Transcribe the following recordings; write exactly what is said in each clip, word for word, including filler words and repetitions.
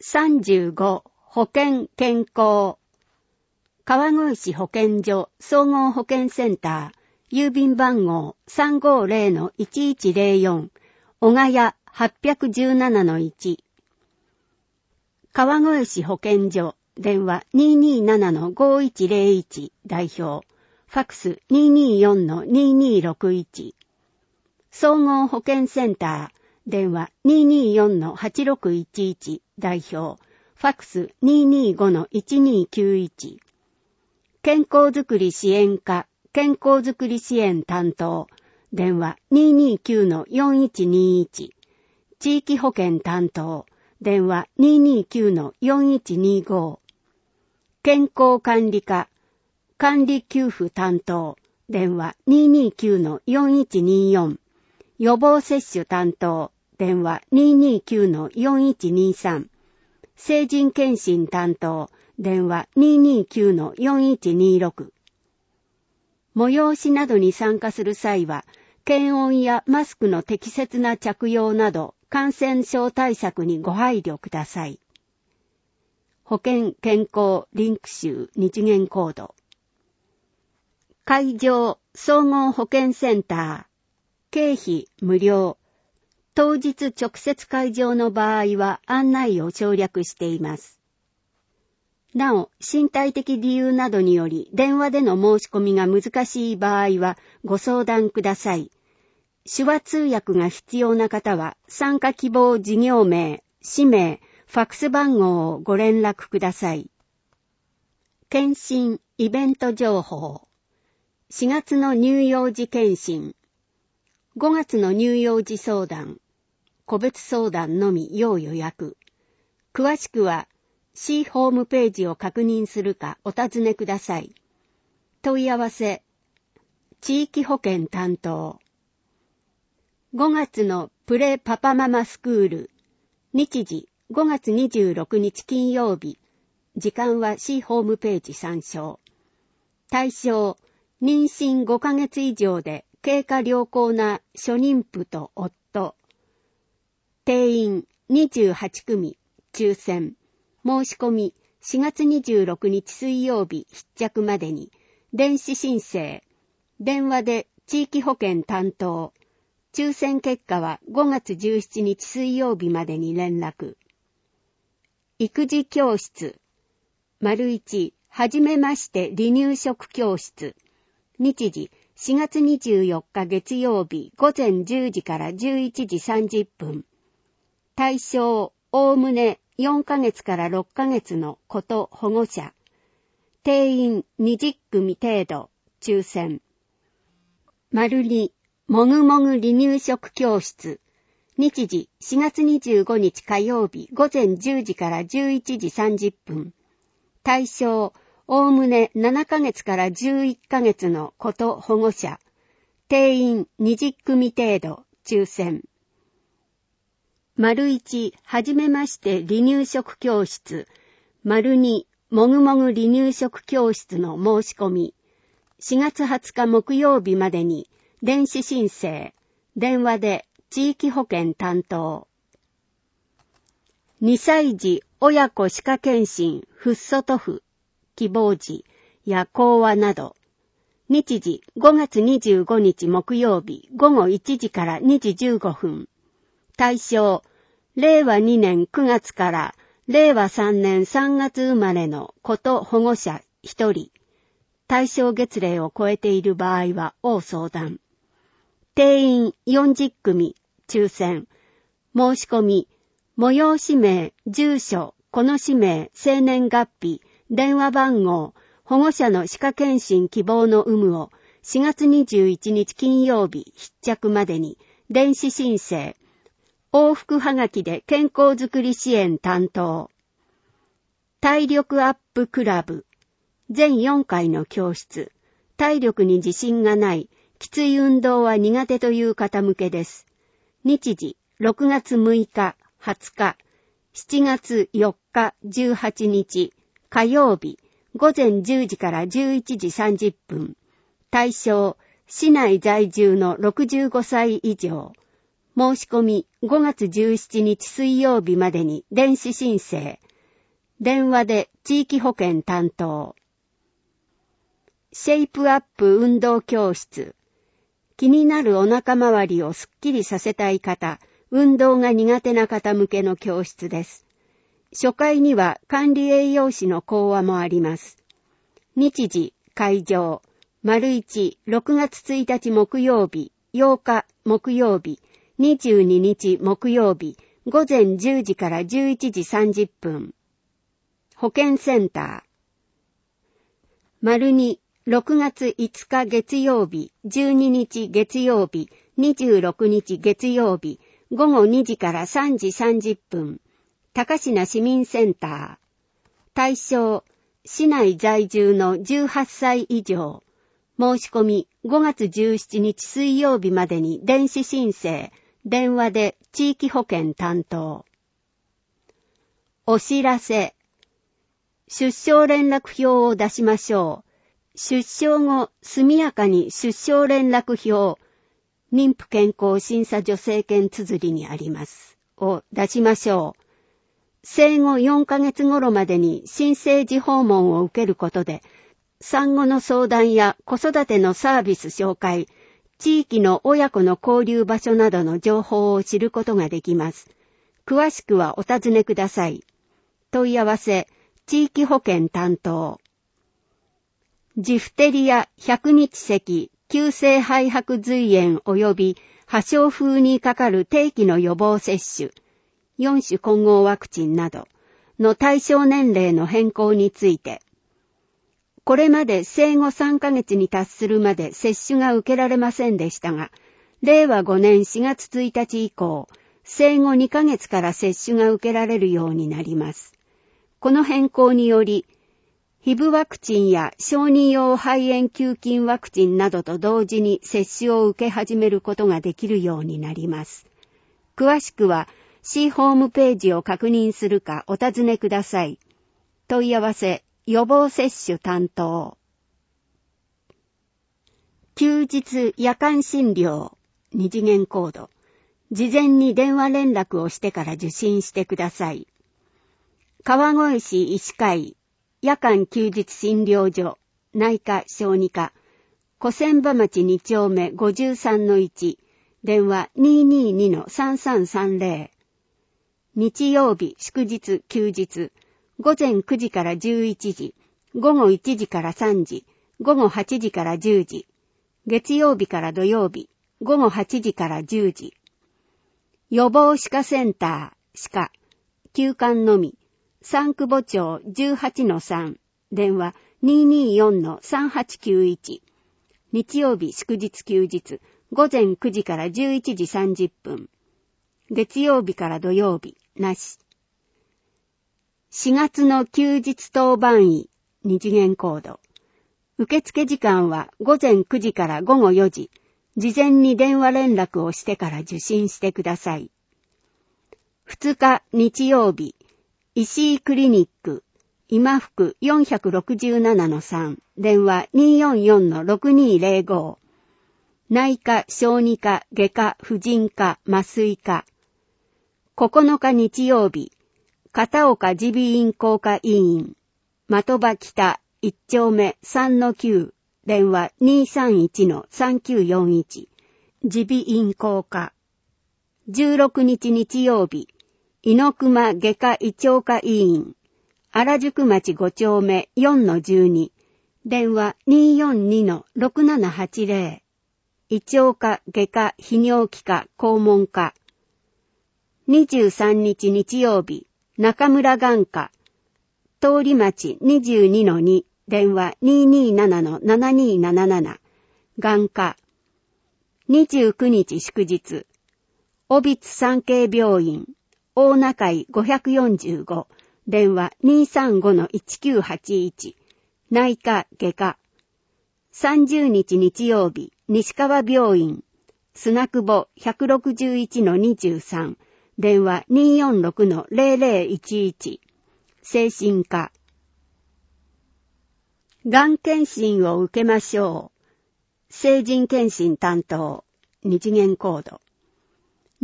さんじゅうご、保険健康。川越市保健所総合保健センター、郵便番号 さんごゼロのいちいちゼロよん、小ヶ谷 はっぴゃくじゅうななのいち。川越市保健所、電話 にーにーななのごいちゼロいち、代表、ファックス にーにーよんのにーにーろくいち。総合保健センター、電話 にーにーよんのはちろくいちいち、代表、ファックス にーにーごのいちにーきゅういち。健康づくり支援課、健康づくり支援担当、電話 にーにーきゅうのよんいちにいち。地域保健担当、電話 にーにーきゅうのよんいちにご。健康管理課、管理給付担当、電話 にーにーきゅうのよんいちによん。予防接種担当、電話 にーにーきゅうのよんいちにさん。成人検診担当、電話 にーにーきゅうのよんいちにろく。催しなどに参加する際は、検温やマスクの適切な着用など、感染症対策にご配慮ください。保健健康リンク集日元コード。会場総合保健センター。経費無料。当日直接会場の場合は案内を省略しています。なお、身体的理由などにより電話での申し込みが難しい場合はご相談ください。手話通訳が必要な方は参加希望事業名、氏名、ファックス番号をご連絡ください。検診、イベント情報。しがつの乳幼児検診。ごがつの乳幼児相談。個別相談のみ要予約。詳しくは、市ホームページを確認するかお尋ねください。問い合わせ。地域保健担当。ごがつのプレパパママスクール。日時ごがつにじゅうろくにち金曜日。時間は市ホームページ参照。対象、妊娠ごかげつ以上で経過良好な初妊婦と夫。定員にじゅうはちくみ、抽選。申し込みしがつにじゅうろくにち水曜日必着までに、電子申請。電話で地域保健担当。抽選結果はごがつじゅうしちにち水曜日までに連絡。育児教室。丸一、はじめまして離乳食教室。日時しがつにじゅうよっか月曜日午前じゅうじからじゅういちじさんじゅっぷん。対象、おおむねよんかげつからろっかげつの子と保護者。定員にじゅっくみ程度、抽選。丸に、もぐもぐ離乳食教室。日時しがつにじゅうごにち火曜日午前じゅうじからじゅういちじさんじゅっぷん。対象、おおむねななかげつからじゅういっかげつの子と保護者。定員にじゅっくみ程度、抽選。丸一、はじめまして離乳食教室。丸二、もぐもぐ離乳食教室の申し込み。しがつはつか木曜日までに、電子申請。電話で地域保健担当。にさい児親子歯科検診フッ素塗布。希望時や講話など。日時ごがつにじゅうごにち木曜日午後いちじからにじじゅうごふん。対象、れいわにねんくがつかられいわさんねんさんがつ生まれの子と保護者ひとり。対象月齢を超えている場合は応相談。定員よんじゅっくみ、抽選。申し込み、催し名、住所、この氏名、生年月日、電話番号、保護者の歯科検診希望の有無をしがつにじゅういちにち金曜日必着までに電子申請。往復はがきで健康づくり支援担当。体力アップクラブ。全よんかいの教室。体力に自信がない、きつい運動は苦手という方向けです。日時ろくがつむいか、はつか、しちがつよっか、じゅうはちにち、火曜日、午前じゅうじからじゅういちじさんじゅっぷん。対象、市内在住のろくじゅうごさい以上。 申し込みごがつじゅうしちにち水曜日までに電子申請。電話で地域保健担当。シェイプアップ運動教室。気になるお腹周りをすっきりさせたい方、運動が苦手な方向けの教室です。初回には管理栄養士の講話もあります。日時、会場、丸一、ろくがつついたち木曜日、ようか木曜日、にじゅうににち木曜日、ごぜんじゅうじからじゅういちじさんじゅっぷん。保健センター。丸に、ろくがついつか月曜日、じゅうににち月曜日、にじゅうろくにち月曜日、ごごにじからさんじさんじゅっぷん。高階市民センター。対象、市内在住のじゅうはっさい以上。申し込みごがつじゅうしちにち水曜日までに電子申請、電話で地域保健担当。お知らせ。出生連絡票を出しましょう。出生後、速やかに出生連絡票、妊婦健康審査助成券綴りにあります。を出しましょう。生後よんかげつ頃までに新生児訪問を受けることで、産後の相談や子育てのサービス紹介、地域の親子の交流場所などの情報を知ることができます。詳しくはお尋ねください。問い合わせ、地域保健担当。ジフテリア百日咳、急性肺白髄炎及び破傷風にかかる定期の予防接種、よんしゅ混合ワクチンなどの対象年齢の変更について、これまで生後さんかげつに達するまで接種が受けられませんでしたが、れいわごねんしがつついたち以降、生後にかげつから接種が受けられるようになります。この変更により、ヒブワクチンや小児用肺炎球菌ワクチンなどと同時に接種を受け始めることができるようになります。詳しくは、市ホームページを確認するかお尋ねください。問い合わせ、予防接種担当。休日夜間診療、二次元コード。事前に電話連絡をしてから受診してください。川越市医師会、夜間休日診療所、内科小児科、小千葉町にちょうめ ごじゅうさんのいち、電話 にーにーにのさんさんさんぜろ。日曜日、祝日、休日、ごぜんくじからじゅういちじ、ごごいちじからさんじ、ごごはちじからじゅうじ、月曜日から土曜日、ごごはちじからじゅうじ。予防歯科センター、歯科、休館のみ、三久保町 じゅうはちのさん、電話 にーにーよんのさんはちきゅういち。日曜日、祝日休日、ごぜんくじからじゅういちじさんじゅっぷん。月曜日から土曜日、なし。しがつの休日当番医、二次元コード。受付時間はごぜんくじからごごよじ。事前に電話連絡をしてから受診してください。ふつか日曜日、石井クリニック、今福 よんろくななのさん、電話 にーよんよんのろくにーぜろご。内科、小児科、外科、婦人科、麻酔科。ここのか日曜日、片岡耳鼻咽喉科医院、的場北いっちょうめさんのきゅう、電話 にーさんいちのさんきゅうよんいち、耳鼻咽喉科。じゅうろくにち日曜日、猪熊外科胃腸科医院、原宿町ごちょうめよんのじゅうに、電話 にーよんにのろくななはちぜろ、胃腸科外科泌尿器科肛門科。にじゅうさんにち日曜日、中村眼科、通り町 にじゅうにのに、電話 にーにーななのななにーなななな、眼科。にじゅうくにち祝日、小櫃産経病院、大中井ごひゃくよんじゅうご、電話 にーさんごのいちきゅうはちいち、内科外科。さんじゅうにち日曜日、西川病院、砂久保ひゃくろくじゅういちのにじゅうさん、電話 にーよんろくのぜろぜろいちいち、精神科。がん検診を受けましょう。成人検診担当、二次元コード。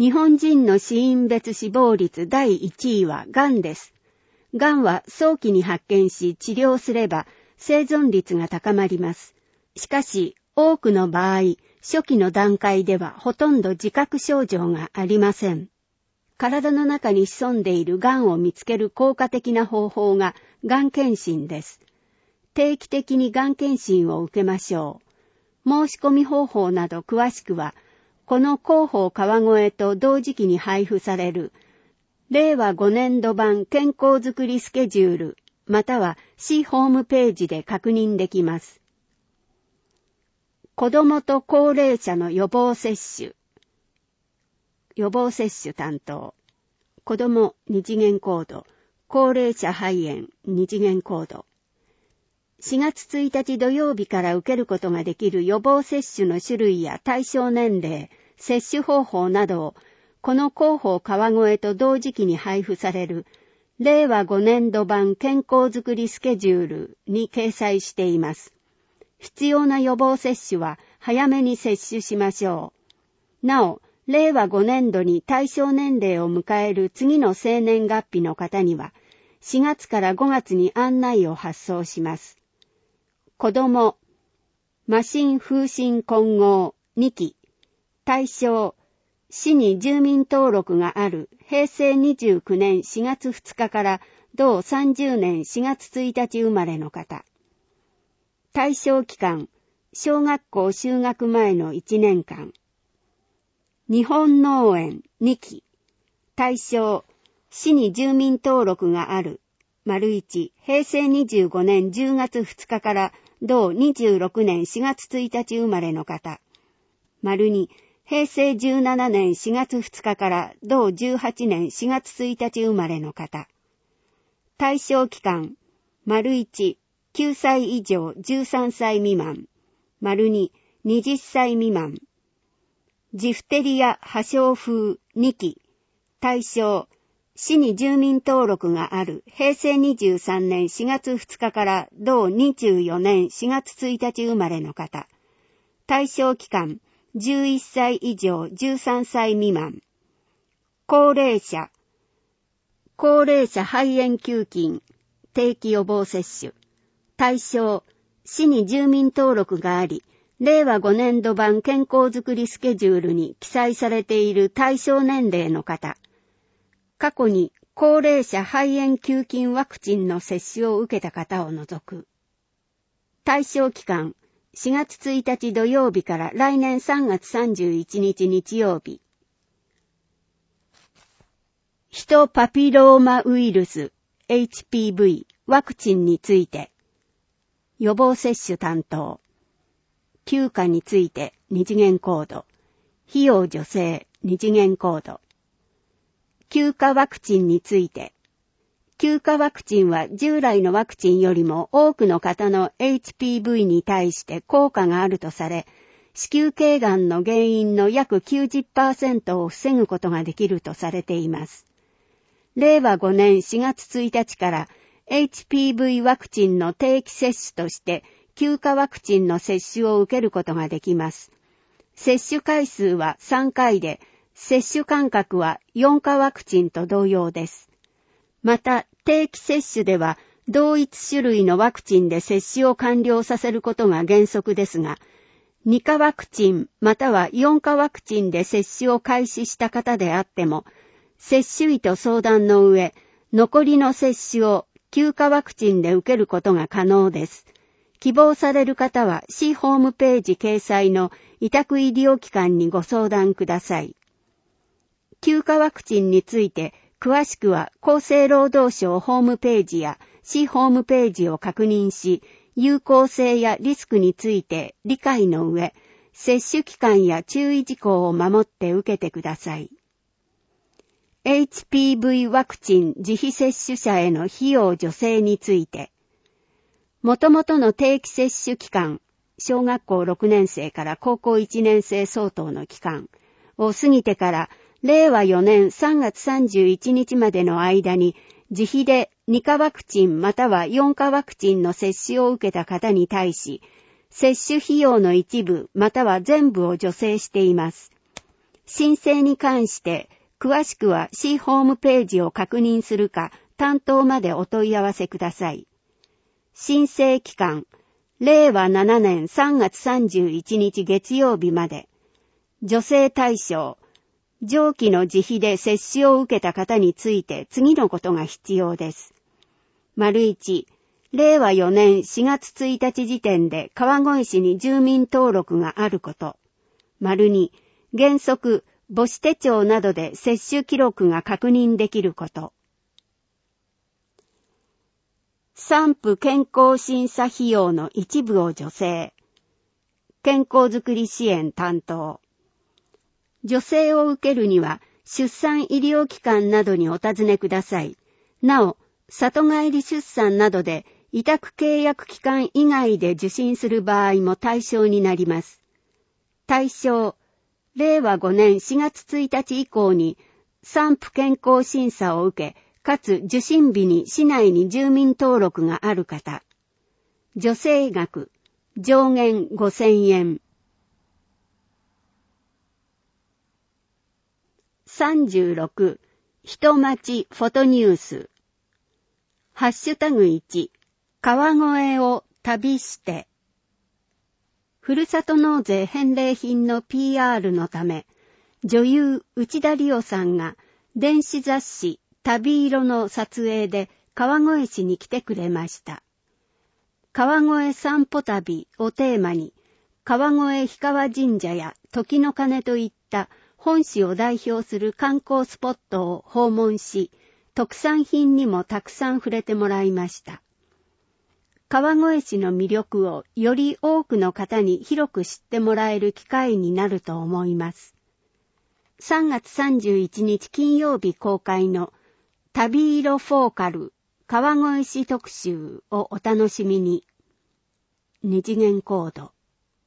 日本人の死因別死亡率だいいちいはがんです。がんは早期に発見し治療すれば生存率が高まります。しかし、多くの場合、初期の段階ではほとんど自覚症状がありません。体の中に潜んでいるがんを見つける効果的な方法ががん検診です。定期的にがん検診を受けましょう。申し込み方法など詳しくは、この広報川越と同時期に配布される、れいわごねんど版健康づくりスケジュール、または市ホームページで確認できます。子どもと高齢者の予防接種。予防接種担当。子どもに次元コード。高齢者肺炎に次元コード。しがつついたち土曜日から受けることができる予防接種の種類や対象年齢、接種方法などを、この広報川越と同時期に配布される、れいわごねんど版健康づくりスケジュールに掲載しています。必要な予防接種は早めに接種しましょう。なお、れいわごねんどに対象年齢を迎える次の生年月日の方には、しがつからごがつに案内を発送します。子ども、マシン風疹混合にき、対象、市に住民登録があるへいせいにじゅうきゅうねんしがつふつかから同さんじゅうねんしがつついたち生まれの方。対象期間、小学校就学前のいちねんかん。日本農園にき、対象、市に住民登録がある、丸いち、へいせいにじゅうごねんじゅうがつふつかから同にじゅうろくねんしがつついたち生まれの方。丸に、へいせいじゅうななねんしがつふつかから同じゅうはちねんしがつついたち生まれの方。対象期間、丸いち、きゅうさい以上じゅうさんさい未満。丸に、はたち未満。ジフテリア破傷風にき、対象、市に住民登録があるへいせいにじゅうさんねんしがつふつかから同にじゅうよねんしがつついたち生まれの方。対象期間、じゅういっさい以上じゅうさんさい未満。高齢者、高齢者肺炎球菌、定期予防接種。対象、市に住民登録があり、れいわごねんど版健康づくりスケジュールに記載されている対象年齢の方。過去に高齢者肺炎球菌ワクチンの接種を受けた方を除く。対象期間、しがつついたち土曜日から来年さんがつさんじゅういちにち日曜日。ヒトパピローマウイルス エイチピーブイ ワクチンについて。予防接種担当。休暇についてに次元コード。費用助成に次元コード。休暇ワクチンについて。休暇ワクチンは従来のワクチンよりも多くの方の エイチピーブイ に対して効果があるとされ、子宮頸がんの原因の約 きゅうじゅっパーセント を防ぐことができるとされています。れいわごねんしがつついたちから エイチピーブイ ワクチンの定期接種として休暇ワクチンの接種を受けることができます。接種回数はさんかいで、接種間隔はよんかワクチンと同様です。また、定期接種では同一種類のワクチンで接種を完了させることが原則ですが、にかワクチンまたはよんかワクチンで接種を開始した方であっても、接種医と相談の上、残りの接種をきゅうかワクチンで受けることが可能です。希望される方は市ホームページ掲載の委託医療機関にご相談ください。休暇ワクチンについて詳しくは厚生労働省ホームページや市ホームページを確認し、有効性やリスクについて理解の上、接種期間や注意事項を守って受けてください。エイチピーブイ ワクチン自費接種者への費用助成について、もともとの定期接種期間、小学校ろくねんせいから高校いちねんせい相当の期間を過ぎてかられいわよねんさんがつさんじゅういちにちまでの間に自費でにかワクチンまたはよんかワクチンの接種を受けた方に対し、接種費用の一部または全部を助成しています。 申請に関して詳しくは市ホームページを確認するか担当までお問い合わせください。申請期間、れいわななねんさんがつさんじゅういちにち月曜日まで。助成対象、上記の自費で接種を受けた方について次のことが必要です。丸一、れいわよねんしがつついたち時点で川越市に住民登録があること。丸二、原則、母子手帳などで接種記録が確認できること。産婦健康審査費用の一部を助成。健康づくり支援担当。助成を受けるには出産医療機関などにお尋ねください。なお、里帰り出産などで委託契約期間以外で受診する場合も対象になります。対象、れいわごねんしがつついたち以降に産婦健康審査を受け、かつ受診日に市内に住民登録がある方。助成額、上限ごせんえん。さんじゅうろく、人町フォトニュース。ハッシュタグいち、川越を旅して。ふるさと納税返礼品の ピーアール のため、女優内田理央さんが電子雑誌旅色の撮影で川越市に来てくれました。川越散歩旅をテーマに、川越氷川神社や時の鐘といった本市を代表する観光スポットを訪問し、特産品にもたくさん触れてもらいました。川越市の魅力をより多くの方に広く知ってもらえる機会になると思います。さんがつさんじゅういちにち金曜日公開の旅色フォーカル川越市特集をお楽しみに。二次元コード。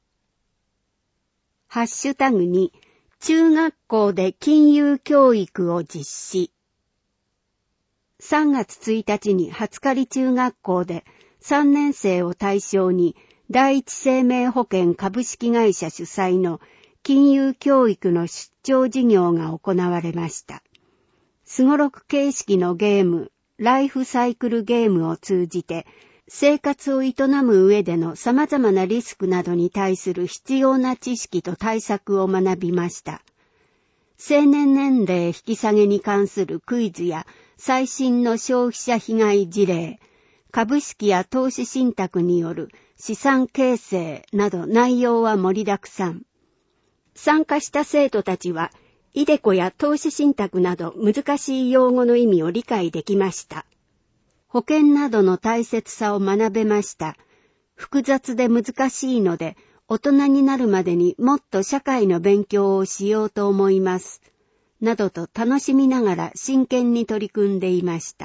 ハッシュタグに中学校で金融教育を実施。さんがつついたちにはつかり中学校でさんねんせいを対象に第一生命保険株式会社主催の金融教育の出張授業が行われました。すごろく形式のゲーム、ライフサイクルゲームを通じて生活を営む上での様々なリスクなどに対する必要な知識と対策を学びました。成年年齢引き下げに関するクイズや最新の消費者被害事例、株式や投資信託による資産形成など内容は盛りだくさん。参加した生徒たちは、イデコや投資信託など難しい用語の意味を理解できました。保険などの大切さを学べました。複雑で難しいので、大人になるまでにもっと社会の勉強をしようと思います。などと楽しみながら真剣に取り組んでいました。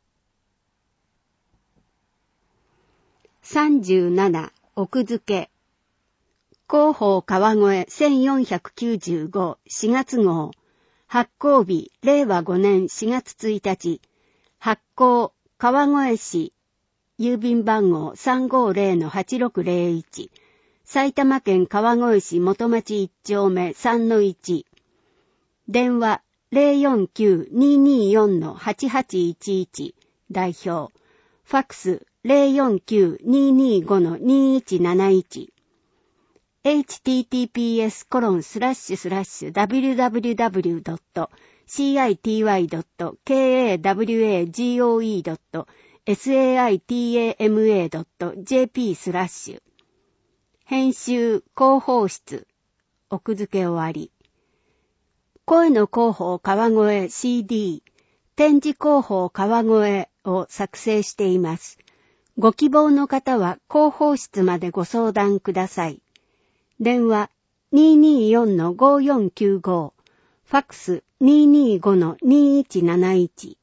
さんじゅうなな、奥付け。広報川越せんよんひゃくきゅうじゅうごしがつ号。発行日れいわごねんしがつついたち。発行川越市。郵便番号 さんごーぜろのはちろくぜろいち。埼玉県川越市元町いちちょうめ さんのいち。電話 ゼロよんきゅうにーにーよんのはちはちいちいち。代表。ファックス ゼロよんきゅうにーにーごのにーいちなないち。エイチティーティーピーエスコロンスラッシュスラッシュダブリューダブリューダブリュードットシーアイティーワイドットケーエーダブリューエージーオーイードットエスエーアイティーエーエムエードットジェーピースラッシュ。編集広報室。奥付け終わり。声の広報川越 シーディー、展示広報川越を作成しています。ご希望の方は広報室までご相談ください。電話 にーにーよんのごーよんきゅうご、ファックス にーにーごのにーいちなないち。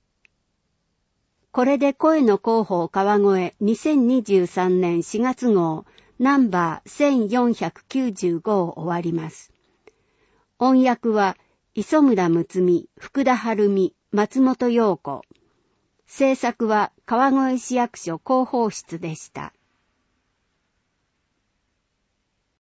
これで声の広報川越にせんにじゅうさんねんしがつ号ナンバーせんよんひゃくきゅうじゅうごを終わります。音訳は磯村睦美、福田晴美、松本陽子。制作は川越市役所広報室でした。